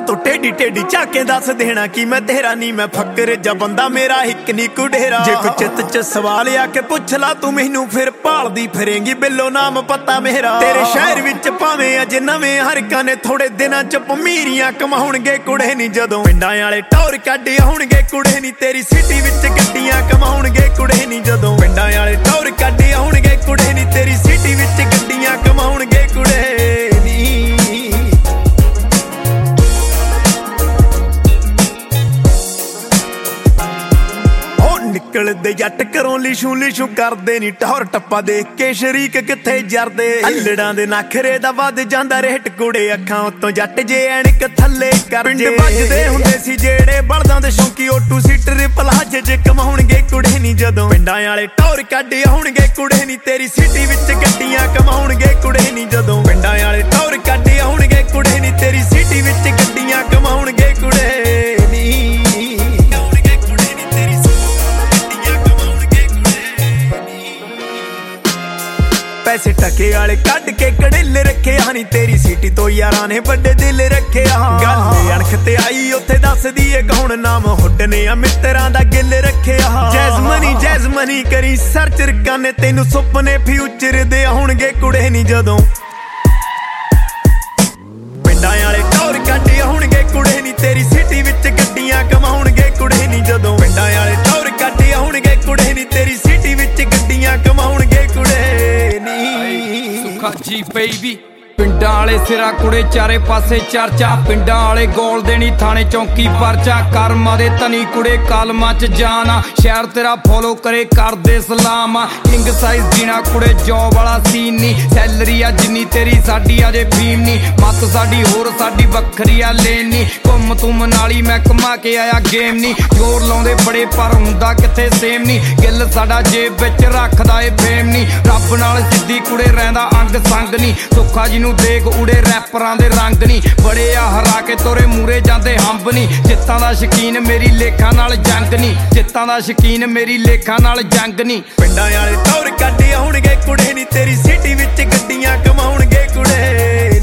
तो टेढ़ी टेढ़ी झाके दस देना कि मैं तेरा नी मैं फकर जा बंदा मेरा हिक नी कुडेरा। जे कोई चित च सवाल आके पुछ ला तू मैनू फिर भालदी फिरेंगी बिल्लो नाम पता मेरा। तेरे शहर विच भावें अज नवें हरकां ने थोड़े दिनां च पमीरियां कमाउणगे कुड़े नी जदों पिंडां वाले टौर कढ आउणगे कुड़े नी तेरी सिटी विच गड्डियां कमाउणगे कुड़े नी जदों पिंडां वाले टौर कढ आउणगे कुड़े नी तेरी सिटी विच गड्डियां कमाउणगे कुड़े नी। निकलदे जट घरों लिशू लिशू करदे नी टौर टप्पा देख के शरीक किथे जरदे। अल्लड़ां दे नखरे दा वध जांदा रेट कुड़े अखां उत्तों जट जे ऐनक थल्ले कर जे। पिंड बजदे हुंदे सी जेड़े बलदां दे शौकी ओटू सीटर पलाजे जे कमाउणगे कुड़े नी जदों पिंडां वाले टौर कढ आउणगे कुड़े नी तेरी सिटी विच गड्डियां कमाउणगे कुड़े नी जदों पिंडां वाले टौर कढ आउणगे कुड़े नी तेरी सिटी विच गड्डियां कमाउणगे कुड़े नी। पैसे टके वाले कढ के कड़ेले रखे हानी तेरी सीटी तो यारां ने बड़े दिल रखे। गल अणख ते आई उत्थे दस दिए कौन नाम हुड्डने आ मित्रां दा गिल रखे। जैज़मनी करी सर्च रकाने तेनू सुपने फ्यूचर दे आउणगे कुड़े नी जदों पिंडां वाले टौर कढ आउणगे कुड़े नी तेरी सिटी विच गड्डियां कमाउणगे कुड़े नी जदों पिंडां वाले टौर कढ आउणगे कुड़े नी तेरी सिटी विच गड्डियां कमाउणगे कुड़े नी। सुखा जी बेबी पिंडां वाले सिरा कुड़े चारे पासे चर्चा पिंडां वाले गोल देनी थाने चौकी परचा कर्मा दे तनी कुड़े कालमा च जाना शहर तेरा फॉलो करे कर दे सलाम। किंग साइज जीना कुड़े जॉब वाला सीन नी सैलरी आ जिन्नी तेरी साडी अजे फीम नी मत साडी होर साडी वखरी आ लेन नी घुम तुम नाली मैं कमा के आया गेम नी जोर लाउंदे बड़े पर हुंदा किथे सेम नी गिल साडा जेब विच रखदा ए फेम नी रब नाल सिद्धी कुड़े रहिंदा अंग संग नी सुखा जी देख उड़े रैपरां दे रंग नी बड़े आ हरा के तोरे मूरे जांदे हंब नी जित्तां दा शकीन मेरी लेखा नाल जंग नी जित्तां दा शकीन मेरी लेखा नाल जंग नी। पिंडां वाले टौर कढ आउणगे कुड़े नी तेरी सिटी विच गड्डियां कमाउणगे कुड़े।